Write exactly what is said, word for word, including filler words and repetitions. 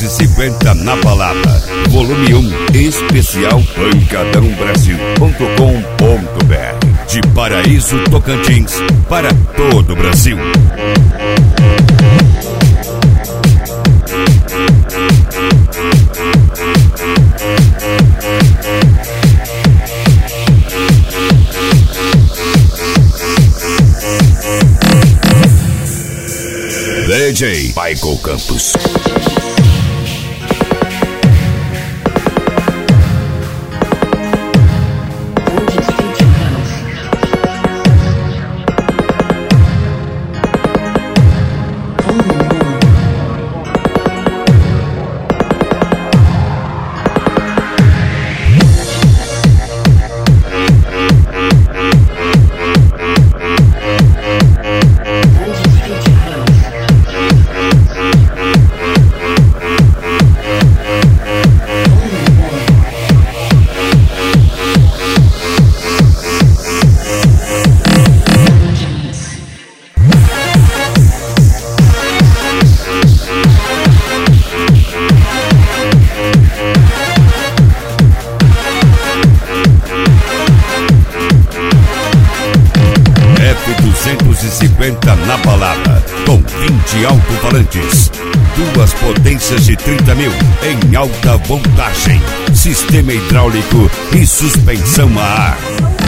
duzentos e cinquenta na balada. Volume um, especial pancadão brasil ponto com ponto b r. De Paraíso, Tocantins, para todo o Brasil. D J Michael Campos. duzentos e cinquenta na balada, com vinte alto-falantes, duas potências de trinta mil em alta voltagem, sistema hidráulico e suspensão a ar.